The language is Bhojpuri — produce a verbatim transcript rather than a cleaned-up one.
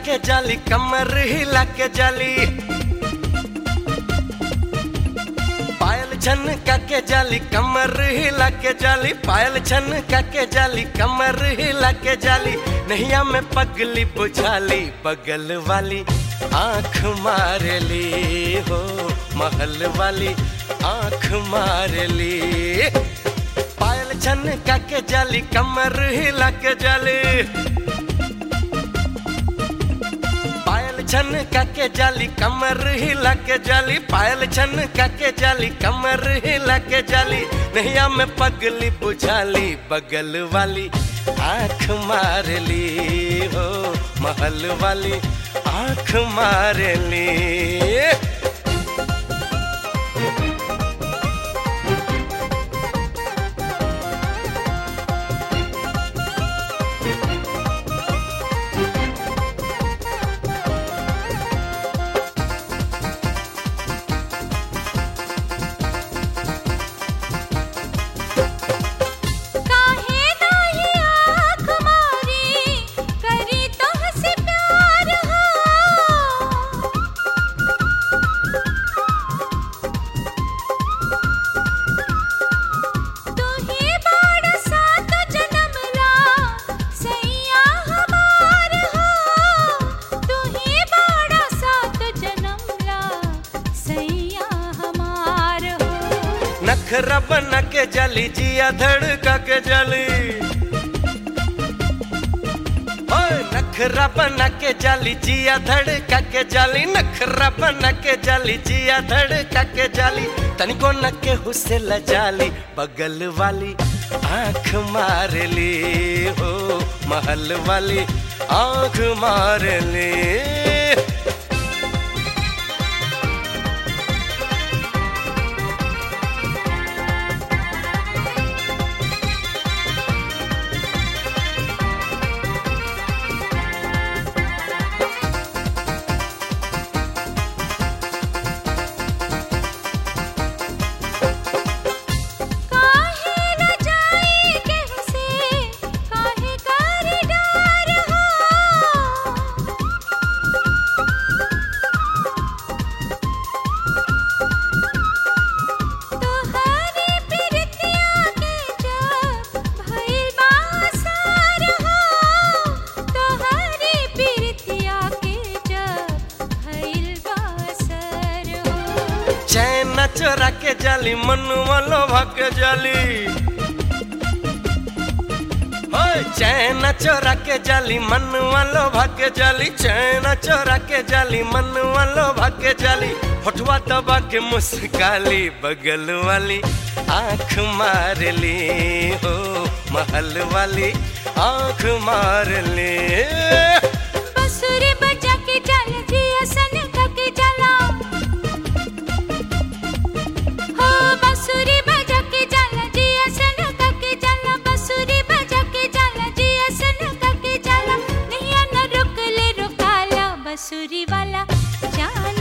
के जाली, कमर हिला के जाली, पायल झनका के जाली, कमर हिला के जाली, पायल झनका के जाली, कमर हिला के जाली। नैया में पगली बुझाली, बगल वाली आँख मार ली हो, महल वाली आँख मार ली। पायल झनका के जाली, कमर हिला के जाली, पायल झनका के जाली, कमर हिला के जाली, पायल झनका के जाली, कमर हिला के जाली। नैया में पगली बुझाली, बगल वाली आँख मार ली हो, महल वाली आँख मार ली। नखरा बना के जाली, जिया धड़का के जाली, ओए नखरा बना के जाली, जिया धड़का के जाली, नखरा बना के जाली, जिया धड़का के जाली। तनिको न के हुसे लजाली, बगल वाली आँख मार ली हो, महल वाली आँख मार ली। चैन चोरा के जाली, मनुआ लोभा के जाली, ओए चैन चोरा के जाली, मनुआ लोभा के जाली, चैन चोरा के जाली, मनुआ लोभा के जाली। होठवा दबा के मुस्काली, बगल वाली आँख मार ली हो, महल वाली आँख मार ली। बंसुरी बजा के जाला, जिया सनका के जाला, हो बंसुरी बजा के जाला, जिया सनका के जाला, बंसुरी बजा के जाला, जिया सनका के जाला। नैया न रुकले रुकाला, बंसुरी वाला जान